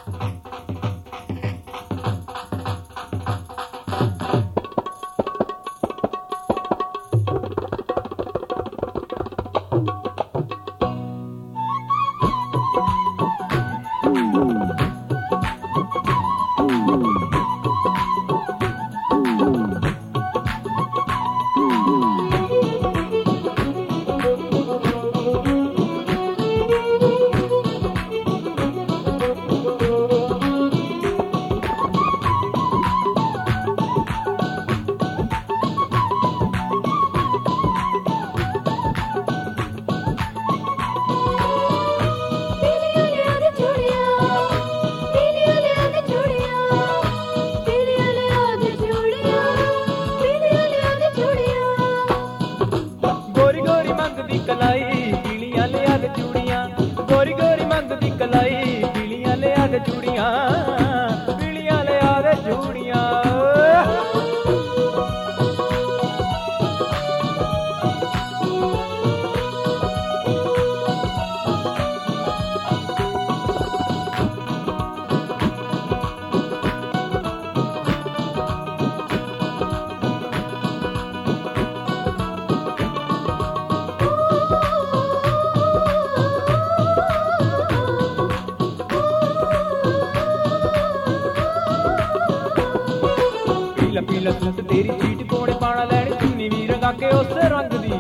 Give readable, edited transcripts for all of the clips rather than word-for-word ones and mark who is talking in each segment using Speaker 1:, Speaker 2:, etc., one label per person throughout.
Speaker 1: कलाई पीलियां लिया दे चूड़ियां, गोरी गोरी मंगदी कलाई पीलियां लिया दे चूड़ियां, पीलियां लिया दे चूड़ियां। पीला सूट तेरी सीट कोने पाना लैनी चुन्नी भी रंगा के उस रंग दी,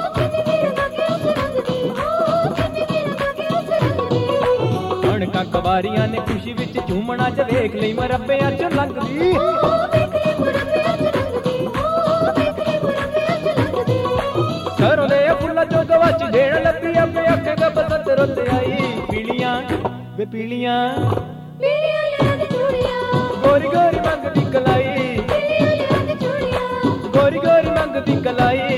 Speaker 1: कणका कवारियां ने खुशी विच झूमना च वेख लई मरब्बियां च लंघदी। सरों दे फुल्लां चों गवाच देण लगी अपने अखे दा बसंत रुत आई, पीलियां वे पीलियां गोरी गोरी मंगदी कलाई, गोरी गोरी मंगदी कलाई।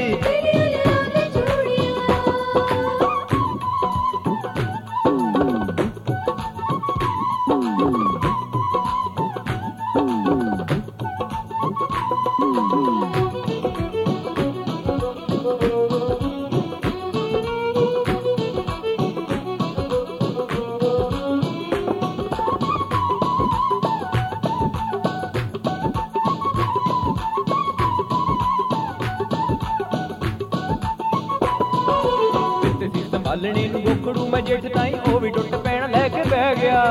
Speaker 1: संभालने नूं गोखड़ू मैं जेठ ताई ओ भी टुट पैण लैके बह गया,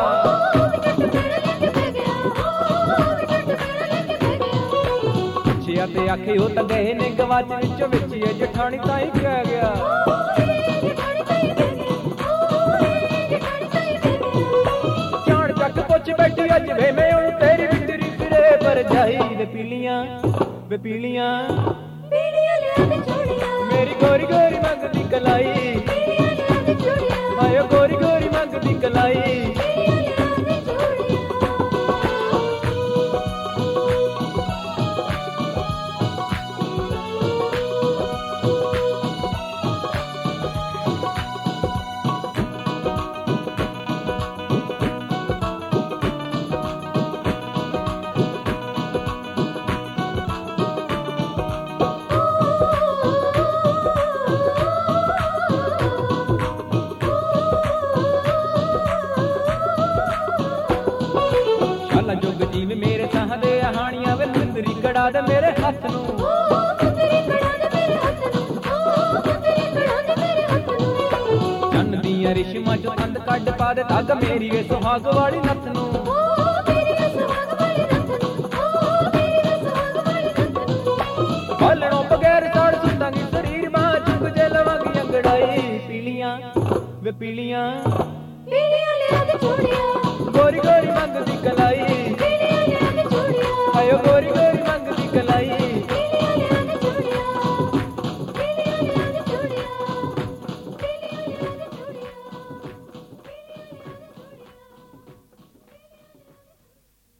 Speaker 1: पुछिया ते आखे ओ तां गए ने गवाच विचों विच जठानी ताई कह गया। जान चक पुछ बैठी अज वे मैं हुण तेरी बितरी फिरे पर जाई, वे पीलियां मेरी गोरी गोरी मंगदी कलाई, मायो गोरी गोरी मंगदी कलाई। जुग जीव मेरे साह दे हानियां वे सुंदरी कड़ा दे मेरे हथ नूं, चन्न दियां रिश्मां चों कंद कढ पा दे धागा मेरी वे सुहाग वाली नथ नूं। बालणों बगैर साड़ सुतांगी शरीर मां चुग जे लवांगी अंगड़ाई, पीलियां वे पीलियां लिया दे चूड़ियां।